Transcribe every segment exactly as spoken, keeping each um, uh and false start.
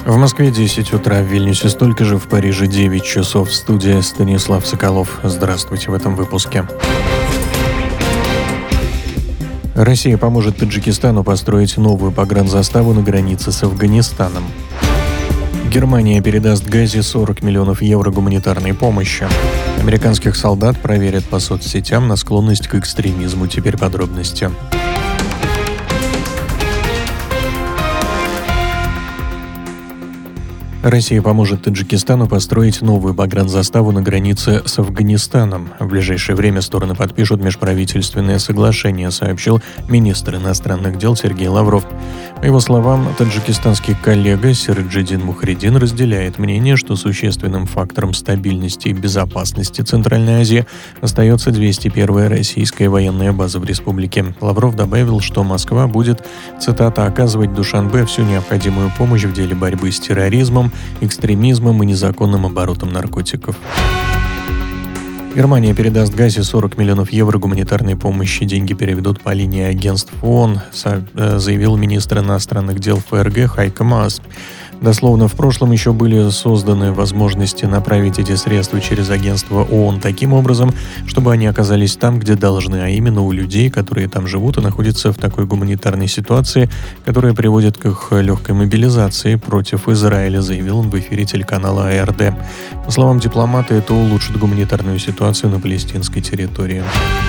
В Москве десять утра, в Вильнюсе столько же, в Париже девять часов. Студия Станислав Соколов. Здравствуйте в этом выпуске. Россия поможет Таджикистану построить новую погранзаставу на границе с Афганистаном. Германия передаст Газе сорок миллионов евро гуманитарной помощи. Американских солдат проверят по соцсетям на склонность к экстремизму. Теперь подробности. Россия поможет Таджикистану построить новую погранзаставу на границе с Афганистаном. В ближайшее время стороны подпишут межправительственное соглашение, сообщил министр иностранных дел Сергей Лавров. По его словам, таджикистанский коллега Сираджиддин Мухридин разделяет мнение, что существенным фактором стабильности и безопасности Центральной Азии остается двести первая российская военная база в республике. Лавров добавил, что Москва будет, цитата, «оказывать Душанбе всю необходимую помощь в деле борьбы с терроризмом, экстремизмом и незаконным оборотом наркотиков». Германия передаст Газе сорок миллионов евро гуманитарной помощи. Деньги переведут по линии агентств ООН, заявил министр иностранных дел ФРГ Хайко Маас. Дословно, в прошлом еще были созданы возможности направить эти средства через агентство ООН таким образом, чтобы они оказались там, где должны, а именно у людей, которые там живут и находятся в такой гуманитарной ситуации, которая приводит к их легкой мобилизации против Израиля, заявил он в эфире телеканала А Эр Дэ. По словам дипломата, это улучшит гуманитарную ситуацию на палестинской территории.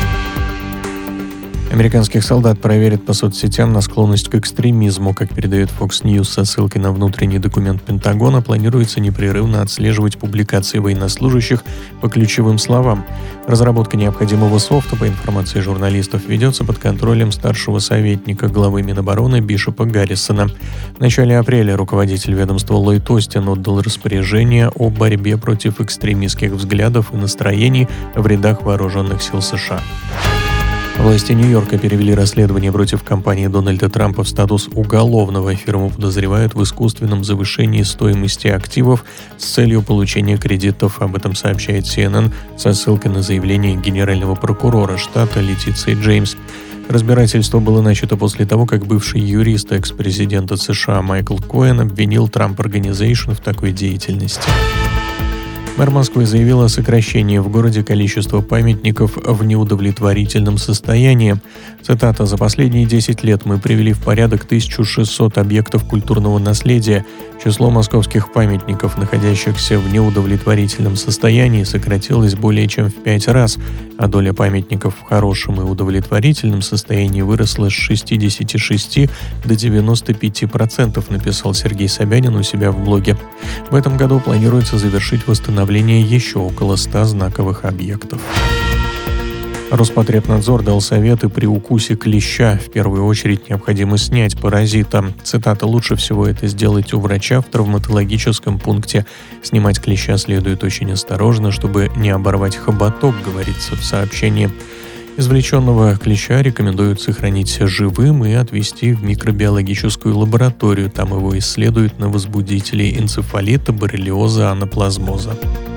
Американских солдат проверят по соцсетям на склонность к экстремизму. Как передает Fox News со ссылкой на внутренний документ Пентагона, планируется непрерывно отслеживать публикации военнослужащих по ключевым словам. Разработка необходимого софта, по информации журналистов, ведется под контролем старшего советника главы Минобороны Бишопа Гаррисона. В начале апреля руководитель ведомства Ллойд Остин отдал распоряжение о борьбе против экстремистских взглядов и настроений в рядах вооруженных сил США. Власти Нью-Йорка перевели расследование против компании Дональда Трампа в статус уголовного. Фирму подозревают в искусственном завышении стоимости активов с целью получения кредитов. Об этом сообщает Си Эн Эн со ссылкой на заявление генерального прокурора штата Летиции Джеймс. Разбирательство было начато после того, как бывший юрист экс-президента США Майкл Коэн обвинил Trump Organization в такой деятельности. Мэр Москвы заявил о сокращении в городе количества памятников в неудовлетворительном состоянии. Цитата: «За последние десять лет мы привели в порядок тысячу шестьсот объектов культурного наследия. Число московских памятников, находящихся в неудовлетворительном состоянии, сократилось более чем в пять раз, а доля памятников в хорошем и удовлетворительном состоянии выросла с шестидесяти шести до девяноста пяти процентов», написал Сергей Собянин у себя в блоге. В этом году планируется завершить восстановление еще около ста знаковых объектов. Роспотребнадзор дал советы при укусе клеща. В первую очередь необходимо снять паразита. Цитата: «Лучше всего это сделать у врача в травматологическом пункте. Снимать клеща следует очень осторожно, чтобы не оборвать хоботок», говорится в сообщении. Извлеченного клеща рекомендуют сохранить живым и отвезти в микробиологическую лабораторию. Там его исследуют на возбудителей энцефалита, боррелиоза, анаплазмоза.